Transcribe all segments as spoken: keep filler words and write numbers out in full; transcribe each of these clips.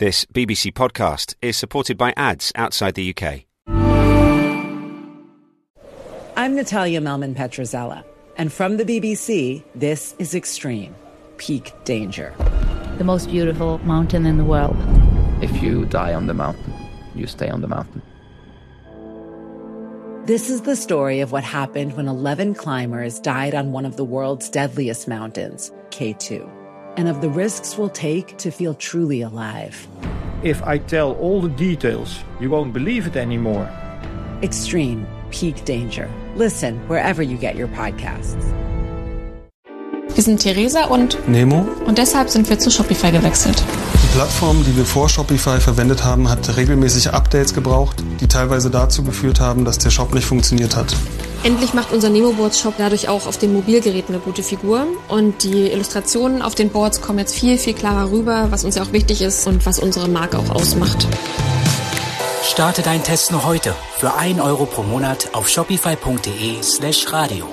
This B B C podcast is supported by ads outside the U K. I'm Natalia Melman-Petrozella, and from the B B C, this is Extreme, Peak Danger. The most beautiful mountain in the world. If you die on the mountain, you stay on the mountain. This is the story of what happened when eleven climbers died on one of the world's deadliest mountains, K two, and of the risks we'll take to feel truly alive. If I tell all the details, you won't believe it anymore. Extreme, Peak Danger. Listen wherever you get your podcasts. Wir sind Theresa und Nemo. Und deshalb sind wir zu Shopify gewechselt. Die Plattform, die wir vor Shopify verwendet haben, hat regelmäßig Updates gebraucht, die teilweise dazu geführt haben, dass der Shop nicht funktioniert hat. Endlich macht unser Nemo-Boards-Shop dadurch auch auf den Mobilgeräten eine gute Figur. Und die Illustrationen auf den Boards kommen jetzt viel, viel klarer rüber, was uns ja auch wichtig ist und was unsere Marke auch ausmacht. Starte deinen Test noch heute für ein Euro pro Monat auf shopify.de slash radio.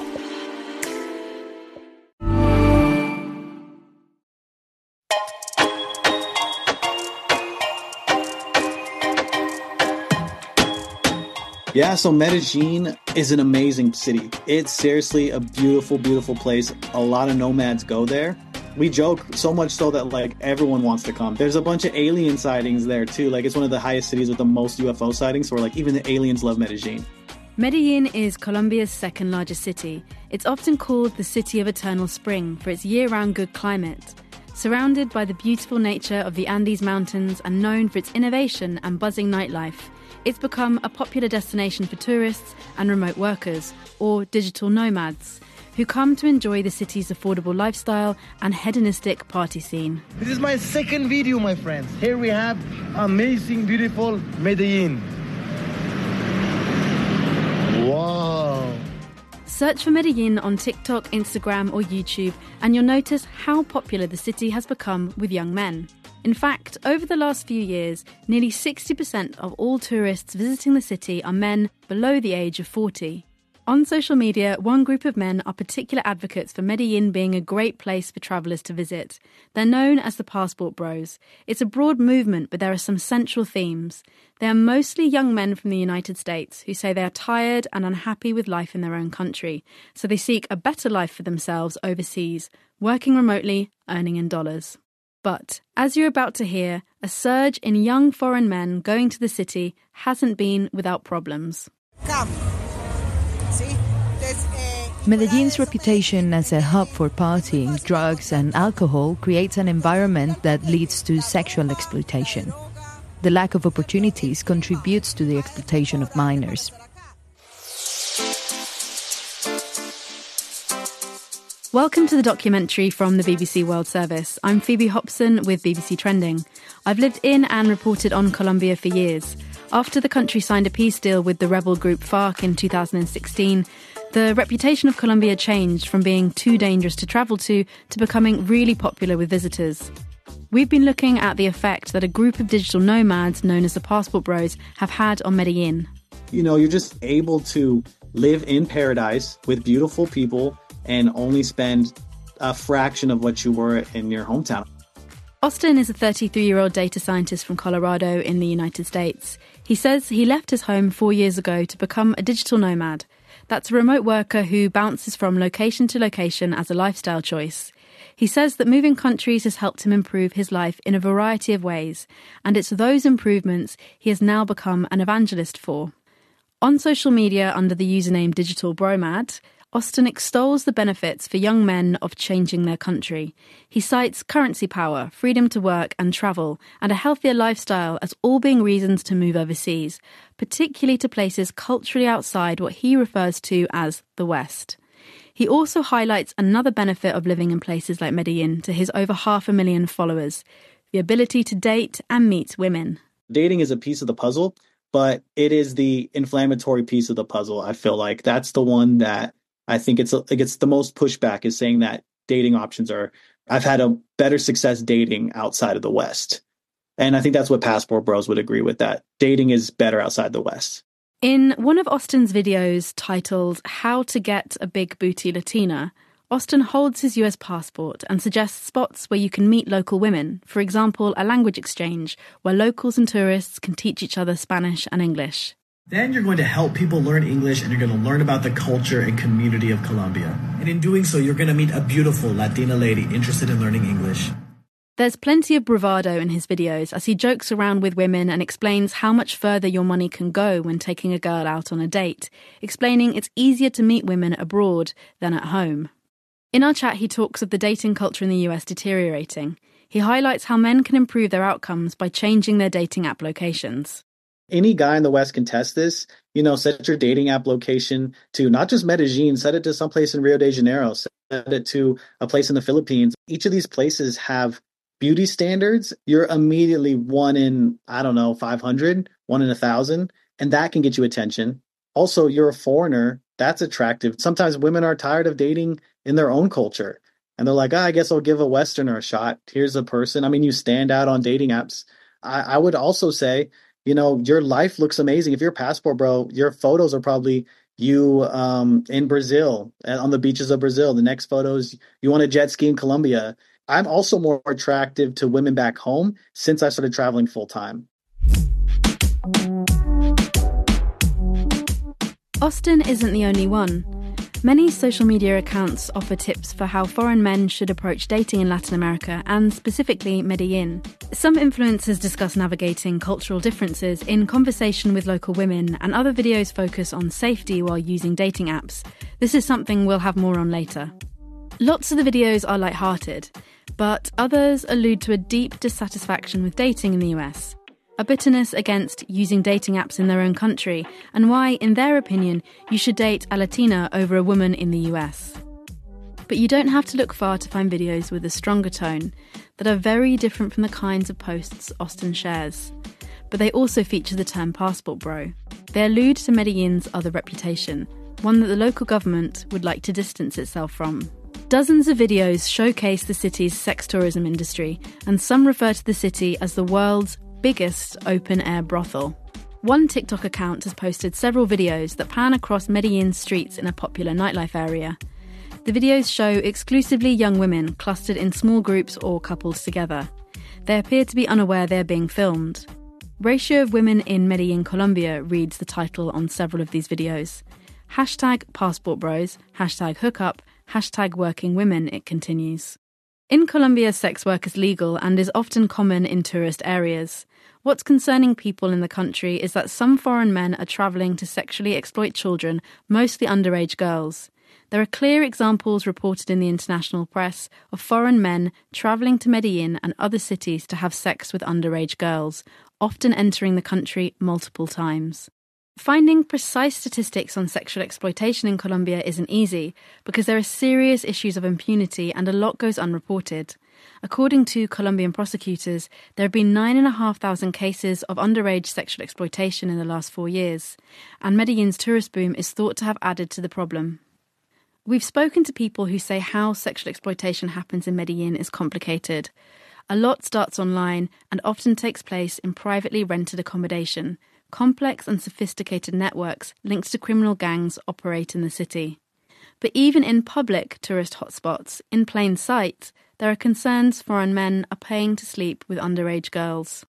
Yeah, so Medellin is an amazing city. It's seriously a beautiful, beautiful place. A lot of nomads go there. We joke so much so that like everyone wants to come. There's a bunch of alien sightings there too. Like it's one of the highest cities with the most U F O sightings. So we're like, even the aliens love Medellin. Medellin is Colombia's second largest city. It's often called the City of Eternal Spring for its year-round good climate. Surrounded by the beautiful nature of the Andes Mountains and known for its innovation and buzzing nightlife, it's become a popular destination for tourists and remote workers, or digital nomads, who come to enjoy the city's affordable lifestyle and hedonistic party scene. This is my second video, my friends. Here we have amazing, beautiful Medellin. Wow. Search for Medellin on TikTok, Instagram or YouTube and you'll notice how popular the city has become with young men. In fact, over the last few years, nearly sixty percent of all tourists visiting the city are men below the age of forty. On social media, one group of men are particular advocates for Medellin being a great place for travellers to visit. They're known as the Passport Bros. It's a broad movement, but there are some central themes. They are mostly young men from the United States who say they are tired and unhappy with life in their own country, so they seek a better life for themselves overseas, working remotely, earning in dollars. But, as you're about to hear, a surge in young foreign men going to the city hasn't been without problems. Come. See? Medellin's reputation as a hub for partying, drugs and alcohol creates an environment that leads to sexual exploitation. The lack of opportunities contributes to the exploitation of minors. Welcome to the documentary from the B B C World Service. I'm Phoebe Hobson with B B C Trending. I've lived in and reported on Colombia for years. After the country signed a peace deal with the rebel group FARC in two thousand sixteen, the reputation of Colombia changed from being too dangerous to travel to to becoming really popular with visitors. We've been looking at the effect that a group of digital nomads known as the Passport Bros have had on Medellin. You know, you're just able to live in paradise with beautiful people and only spend a fraction of what you were in your hometown. Austin is a thirty-three-year-old data scientist from Colorado in the United States. He says he left his home four years ago to become a digital nomad. That's a remote worker who bounces from location to location as a lifestyle choice. He says that moving countries has helped him improve his life in a variety of ways, and it's those improvements he has now become an evangelist for. On social media under the username Digital Bromad, Austin extols the benefits for young men of changing their country. He cites currency power, freedom to work and travel, and a healthier lifestyle as all being reasons to move overseas, particularly to places culturally outside what he refers to as the West. He also highlights another benefit of living in places like Medellin to his over half a million followers, the ability to date and meet women. Dating is a piece of the puzzle, but it is the inflammatory piece of the puzzle. I feel like that's the one that I think it's it gets the most pushback, is saying that dating options are, I've had a better success dating outside of the West. And I think that's what Passport Bros would agree with, that dating is better outside the West. In one of Austin's videos titled How to Get a Big Booty Latina, Austin holds his U S passport and suggests spots where you can meet local women, for example, a language exchange where locals and tourists can teach each other Spanish and English. Then you're going to help people learn English and you're going to learn about the culture and community of Colombia. And in doing so, you're going to meet a beautiful Latina lady interested in learning English. There's plenty of bravado in his videos as he jokes around with women and explains how much further your money can go when taking a girl out on a date, explaining it's easier to meet women abroad than at home. In our chat, he talks of the dating culture in the U S deteriorating. He highlights how men can improve their outcomes by changing their dating app locations. Any guy in the West can test this. You know, set your dating app location to not just Medellin, set it to someplace in Rio de Janeiro, set it to a place in the Philippines. Each of these places have beauty standards. You're immediately one in, I don't know, five hundred, one in a thousand, and that can get you attention. Also, you're a foreigner. That's attractive. Sometimes women are tired of dating in their own culture, and they're like, oh, I guess I'll give a Westerner a shot. Here's a person. I mean, you stand out on dating apps. I, I would also say, you know, your life looks amazing. If you're a passport bro, your photos are probably you um, in Brazil, on the beaches of Brazil. The next photos, you want to jet ski in Colombia. I'm also more attractive to women back home since I started traveling full time. Austin isn't the only one. Many social media accounts offer tips for how foreign men should approach dating in Latin America, and specifically Medellin. Some influencers discuss navigating cultural differences in conversation with local women, and other videos focus on safety while using dating apps. This is something we'll have more on later. Lots of the videos are light-hearted, but others allude to a deep dissatisfaction with dating in the U S, a bitterness against using dating apps in their own country, and why, in their opinion, you should date a Latina over a woman in the U S. But you don't have to look far to find videos with a stronger tone that are very different from the kinds of posts Austin shares. But they also feature the term passport bro. They allude to Medellin's other reputation, one that the local government would like to distance itself from. Dozens of videos showcase the city's sex tourism industry, and some refer to the city as the world's biggest open-air brothel. One TikTok account has posted several videos that pan across Medellin's streets in a popular nightlife area. The videos show exclusively young women clustered in small groups or coupled together. They appear to be unaware they're being filmed. Ratio of Women in Medellin, Colombia reads the title on several of these videos. Hashtag passport bros, hashtag hookup, hashtag working women, it continues. In Colombia, sex work is legal and is often common in tourist areas. What's concerning people in the country is that some foreign men are travelling to sexually exploit children, mostly underage girls. There are clear examples reported in the international press of foreign men travelling to Medellin and other cities to have sex with underage girls, often entering the country multiple times. Finding precise statistics on sexual exploitation in Colombia isn't easy because there are serious issues of impunity and a lot goes unreported. According to Colombian prosecutors, there have been nine thousand five hundred cases of underage sexual exploitation in the last four years, and Medellin's tourist boom is thought to have added to the problem. We've spoken to people who say how sexual exploitation happens in Medellin is complicated. A lot starts online and often takes place in privately rented accommodation. Complex and sophisticated networks linked to criminal gangs operate in the city. But even in public tourist hotspots, in plain sight, there are concerns foreign men are paying to sleep with underage girls.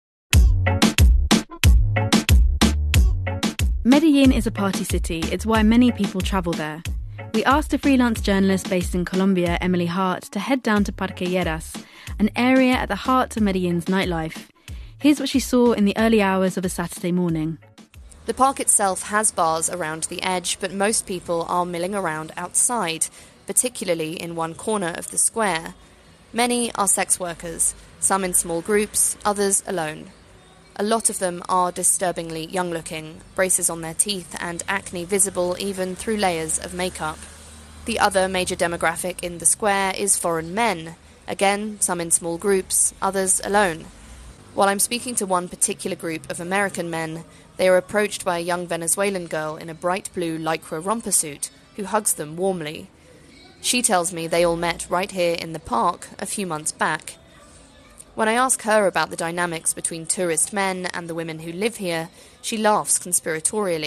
Medellin is a party city. It's why many people travel there. We asked a freelance journalist based in Colombia, Emily Hart, to head down to Parque Lleras, an area at the heart of Medellin's nightlife. Here's what she saw in the early hours of a Saturday morning. The park itself has bars around the edge, but most people are milling around outside, particularly in one corner of the square. Many are sex workers, some in small groups, others alone. A lot of them are disturbingly young-looking, braces on their teeth and acne visible even through layers of makeup. The other major demographic in the square is foreign men, again, some in small groups, others alone. While I'm speaking to one particular group of American men, they are approached by a young Venezuelan girl in a bright blue lycra romper suit who hugs them warmly. She tells me they all met right here in the park a few months back. When I ask her about the dynamics between tourist men and the women who live here, she laughs conspiratorially.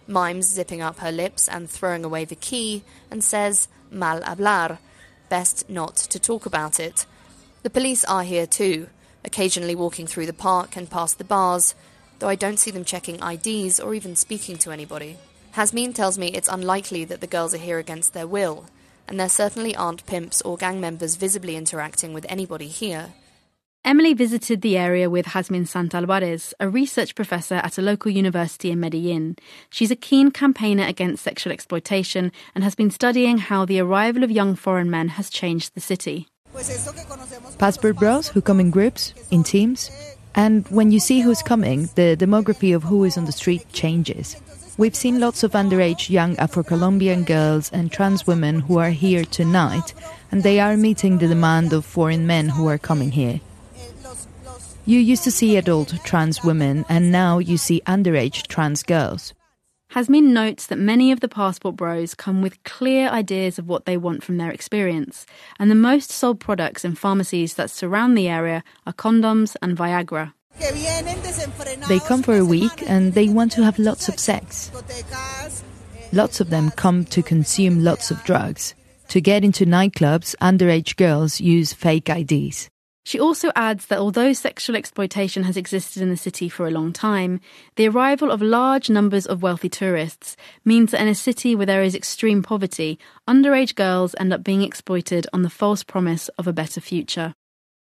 mimes zipping up her lips and throwing away the key, and says, mal hablar, best not to talk about it. The police are here too, occasionally walking through the park and past the bars, though I don't see them checking I Ds or even speaking to anybody. Hasmin tells me it's unlikely that the girls are here against their will, and there certainly aren't pimps or gang members visibly interacting with anybody here. Emily visited the area with Jasmine Sant-Alvarez, a research professor at a local university in Medellin. She's a keen campaigner against sexual exploitation and has been studying how the arrival of young foreign men has changed the city. Passport bros who come in groups, in teams. And when you see who's coming, the demography of who is on the street changes. We've seen lots of underage young Afro-Colombian girls and trans women who are here tonight, and they are meeting the demand of foreign men who are coming here. You used to see adult trans women, and now you see underage trans girls. Jasmine notes that many of the passport bros come with clear ideas of what they want from their experience, and the most sold products in pharmacies that surround the area are condoms and Viagra. They come for a week and they want to have lots of sex. Lots of them come to consume lots of drugs. To get into nightclubs, underage girls use fake I Ds. She also adds that although sexual exploitation has existed in the city for a long time, the arrival of large numbers of wealthy tourists means that in a city where there is extreme poverty, underage girls end up being exploited on the false promise of a better future.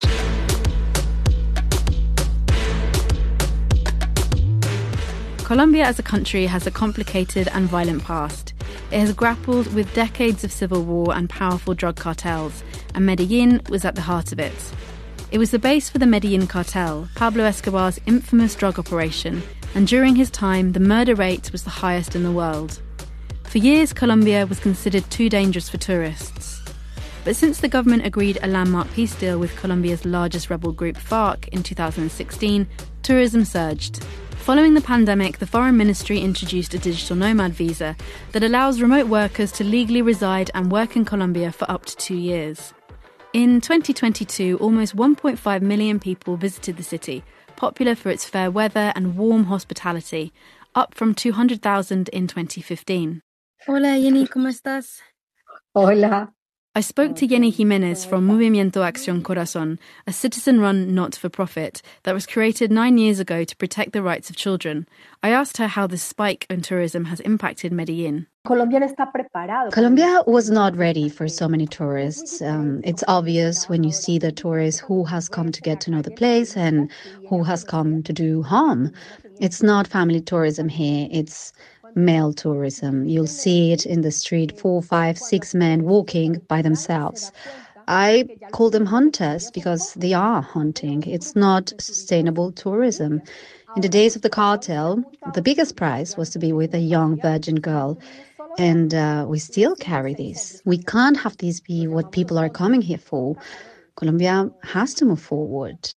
Colombia as a country has a complicated and violent past. It has grappled with decades of civil war and powerful drug cartels, and Medellin was at the heart of it. It was the base for the Medellin cartel, Pablo Escobar's infamous drug operation, and during his time, the murder rate was the highest in the world. For years, Colombia was considered too dangerous for tourists. But since the government agreed a landmark peace deal with Colombia's largest rebel group, FARC, in two thousand sixteen, tourism surged. Following the pandemic, the Foreign Ministry introduced a digital nomad visa that allows remote workers to legally reside and work in Colombia for up to two years. In twenty twenty-two, almost one point five million people visited the city, popular for its fair weather and warm hospitality, up from two hundred thousand in twenty fifteen. Hola, Jenny, ¿cómo estás? Hola. I spoke to Jenny Jimenez from Movimiento Acción Corazón, a citizen-run not-for-profit that was created nine years ago to protect the rights of children. I asked her how this spike in tourism has impacted Medellin. Colombia was not ready for so many tourists. Um, it's obvious when you see the tourists who has come to get to know the place and who has come to do harm. It's not family tourism here, it's male tourism. You'll see it in the street, four, five, six men walking by themselves. I call them hunters because they are hunting. It's not sustainable tourism. In the days of the cartel, the biggest prize was to be with a young virgin girl. And uh, we still carry this. We can't have this be what people are coming here for. Colombia has to move forward.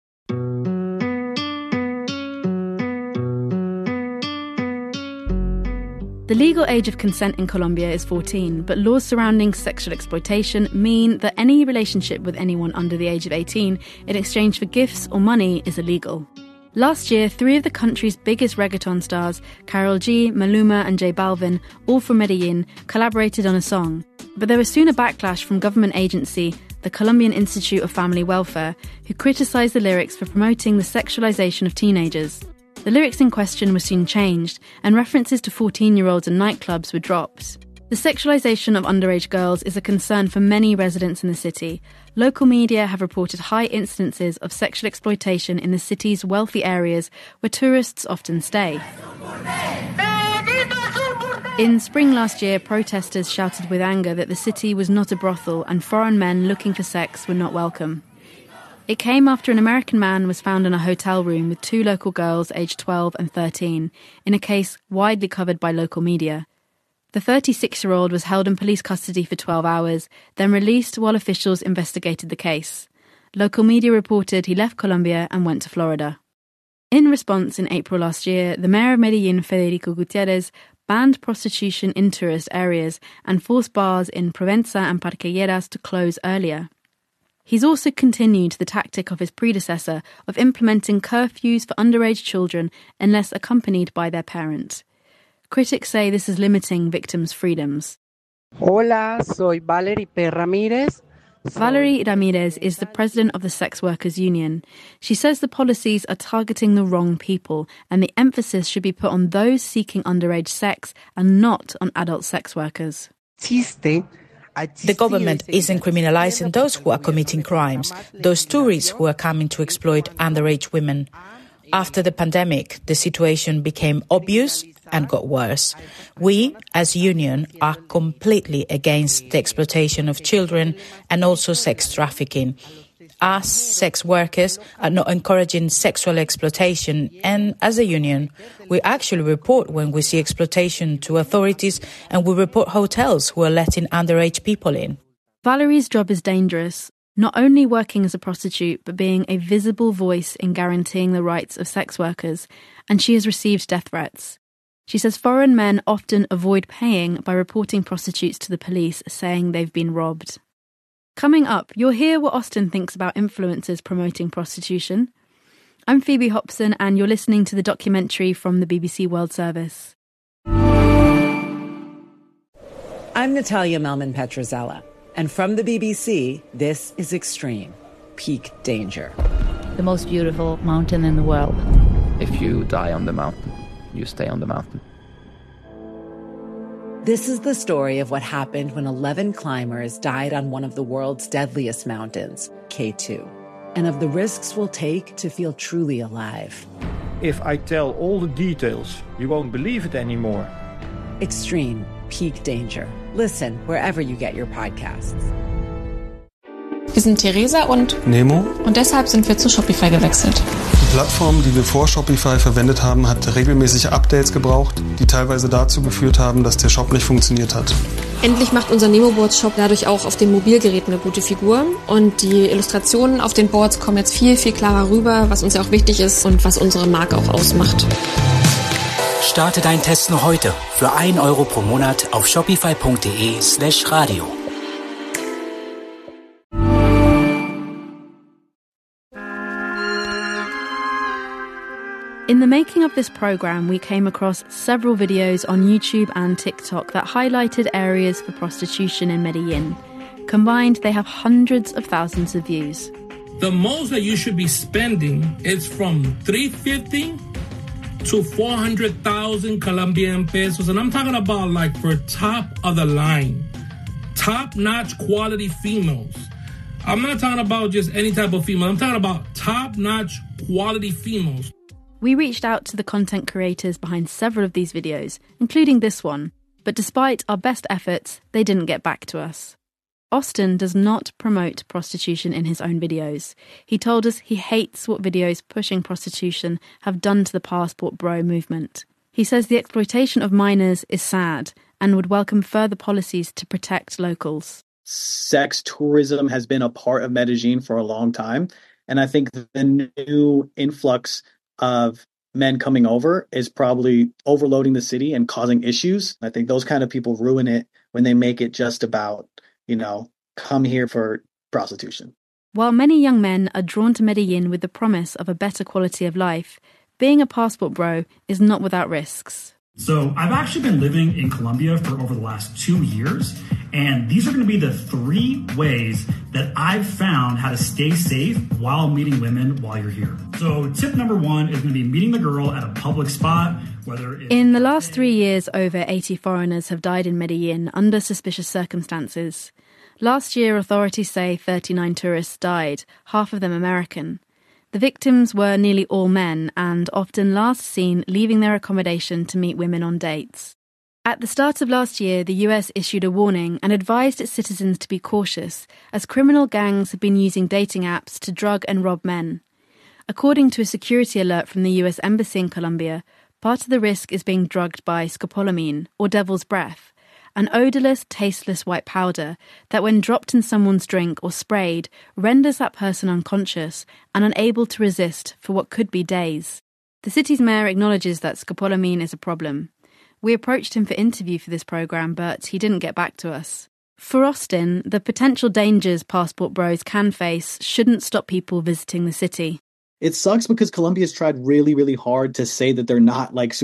The legal age of consent in Colombia is fourteen, but laws surrounding sexual exploitation mean that any relationship with anyone under the age of eighteen in exchange for gifts or money is illegal. Last year, three of the country's biggest reggaeton stars, Karol G, Maluma and J Balvin, all from Medellin, collaborated on a song. But there was soon a backlash from government agency, the Colombian Institute of Family Welfare, who criticised the lyrics for promoting the sexualization of teenagers. The lyrics in question were soon changed, and references to fourteen-year-olds and nightclubs were dropped. The sexualization of underage girls is a concern for many residents in the city. Local media have reported high incidences of sexual exploitation in the city's wealthy areas where tourists often stay. In spring last year, protesters shouted with anger that the city was not a brothel and foreign men looking for sex were not welcome. It came after an American man was found in a hotel room with two local girls aged twelve and thirteen, in a case widely covered by local media. The thirty-six-year-old was held in police custody for twelve hours, then released while officials investigated the case. Local media reported he left Colombia and went to Florida. In response, in April last year, the mayor of Medellin, Federico Gutierrez, banned prostitution in tourist areas and forced bars in Provenza and Parque Lleras to close earlier. He's also continued the tactic of his predecessor of implementing curfews for underage children unless accompanied by their parent. Critics say this is limiting victims' freedoms. Hola, soy Valerie P. Ramirez. Valerie Ramirez is the president of the Sex Workers Union. She says the policies are targeting the wrong people and the emphasis should be put on those seeking underage sex and not on adult sex workers. The government isn't criminalizing those who are committing crimes, those tourists who are coming to exploit underage women. After the pandemic, the situation became obvious and got worse. We, as union, are completely against the exploitation of children and also sex trafficking. Us, sex workers, are not encouraging sexual exploitation, and as a union, we actually report when we see exploitation to authorities, and we report hotels who are letting underage people in. Valerie's job is dangerous, not only working as a prostitute, but being a visible voice in guaranteeing the rights of sex workers, and she has received death threats. She says foreign men often avoid paying by reporting prostitutes to the police, saying they've been robbed. Coming up, you'll hear what Austin thinks about influencers promoting prostitution. I'm Phoebe Hobson, and you're listening to the documentary from the B B C World Service. I'm Natalia Melman-Petrozella, and from the B B C, this is Extreme, Peak Danger. The most beautiful mountain in the world. If you die on the mountain, you stay on the mountain. This is the story of what happened when eleven climbers died on one of the world's deadliest mountains, K two, and of the risks we'll take to feel truly alive. If I tell all the details, you won't believe it anymore. Extreme, Peak Danger. Listen wherever you get your podcasts. Wir sind Theresa und Nemo. Und deshalb sind wir zu Shopify gewechselt. Die Plattform, die wir vor Shopify verwendet haben, hat regelmäßig Updates gebraucht, die teilweise dazu geführt haben, dass der Shop nicht funktioniert hat. Endlich macht unser Nemo-Boards-Shop dadurch auch auf den Mobilgeräten eine gute Figur. Und die Illustrationen auf den Boards kommen jetzt viel, viel klarer rüber, was uns ja auch wichtig ist und was unsere Marke auch ausmacht. Starte dein Test noch heute für ein Euro pro Monat auf shopify.de slash radio. In the making of this programme, we came across several videos on YouTube and TikTok that highlighted areas for prostitution in Medellin. Combined, they have hundreds of thousands of views. The most that you should be spending is from three hundred fifty to four hundred thousand Colombian pesos. And I'm talking about like for top of the line, top-notch quality females. I'm not talking about just any type of female. I'm talking about top-notch quality females. We reached out to the content creators behind several of these videos, including this one, but despite our best efforts, they didn't get back to us. Austin does not promote prostitution in his own videos. He told us he hates what videos pushing prostitution have done to the Passport Bro movement. He says the exploitation of minors is sad and would welcome further policies to protect locals. Sex tourism has been a part of Medellin for a long time, and I think the new influx of men coming over is probably overloading the city and causing issues. I think those kind of people ruin it when they make it just about, you know, come here for prostitution. While many young men are drawn to Medellin with the promise of a better quality of life, being a passport bro is not without risks. So I've actually been living in Colombia for over the last two years, and these are going to be the three ways that I've found how to stay safe while meeting women while you're here. So tip number one is going to be meeting the girl at a public spot, whether it's... In the last three years, over eighty foreigners have died in Medellin under suspicious circumstances. Last year, authorities say thirty-nine tourists died, half of them American. The victims were nearly all men and often last seen leaving their accommodation to meet women on dates. At the start of last year, the U S issued a warning and advised its citizens to be cautious, as criminal gangs have been using dating apps to drug and rob men. According to a security alert from the U S Embassy in Colombia, part of the risk is being drugged by scopolamine, or devil's breath, an odourless, tasteless white powder that when dropped in someone's drink or sprayed renders that person unconscious and unable to resist for what could be days. The city's mayor acknowledges that scopolamine is a problem. We approached him for interview for this programme, but he didn't get back to us. For Austin, the potential dangers passport bros can face shouldn't stop people visiting the city. It sucks because Colombia's tried really, really hard to say that they're not like super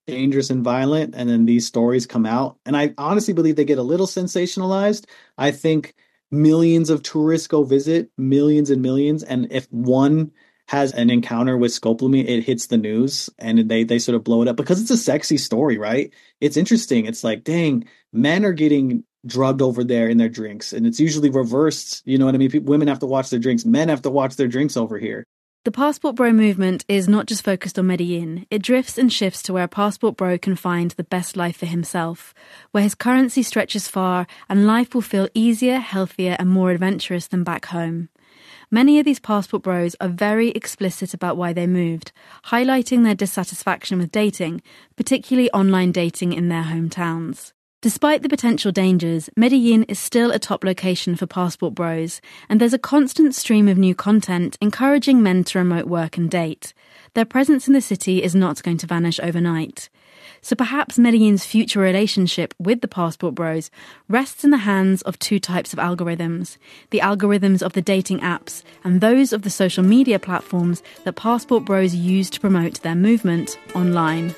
dangerous and violent, and then these stories come out. And I honestly believe they get a little sensationalized. I think millions of tourists go visit, millions and millions, and if one has an encounter with scopolamine, it hits the news and they they sort of blow it up because it's a sexy story, right? It's interesting. It's like, dang, men are getting drugged over there in their drinks, and it's usually reversed. You know what I mean? People, women have to watch their drinks. Men have to watch their drinks over here. The Passport Bro movement is not just focused on Medellin. It drifts and shifts to where a Passport Bro can find the best life for himself, where his currency stretches far and life will feel easier, healthier and more adventurous than back home. Many of these Passport Bros are very explicit about why they moved, highlighting their dissatisfaction with dating, particularly online dating in their hometowns. Despite the potential dangers, Medellin is still a top location for Passport Bros, and there's a constant stream of new content encouraging men to remote work and date. Their presence in the city is not going to vanish overnight. So perhaps Medellin's future relationship with the Passport Bros rests in the hands of two types of algorithms, the algorithms of the dating apps and those of the social media platforms that Passport Bros use to promote their movement online.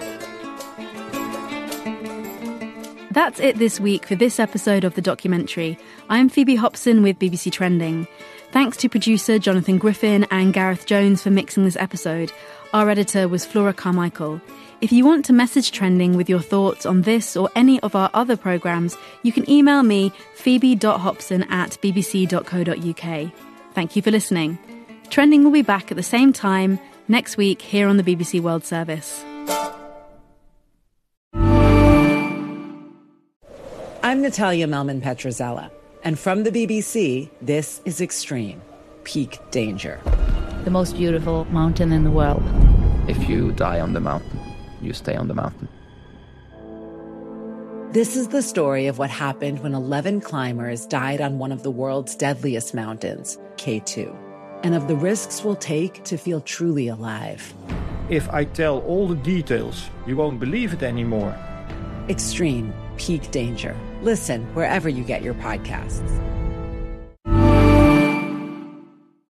That's it this week for this episode of The Documentary. I'm Phoebe Hobson with B B C Trending. Thanks to producer Jonathan Griffin and Gareth Jones for mixing this episode. Our editor was Flora Carmichael. If you want to message Trending with your thoughts on this or any of our other programmes, you can email me phoebe dot hobson at b b c dot co dot u k. Thank you for listening. Trending will be back at the same time next week here on the B B C World Service. I'm Natalia Melman Petrozella, and from the B B C, this is Extreme, Peak Danger. The most beautiful mountain in the world. If you die on the mountain, you stay on the mountain. This is the story of what happened when eleven climbers died on one of the world's deadliest mountains, K two, and of the risks we'll take to feel truly alive. If I tell all the details, you won't believe it anymore. Extreme, Peak Danger. Listen wherever you get your podcasts.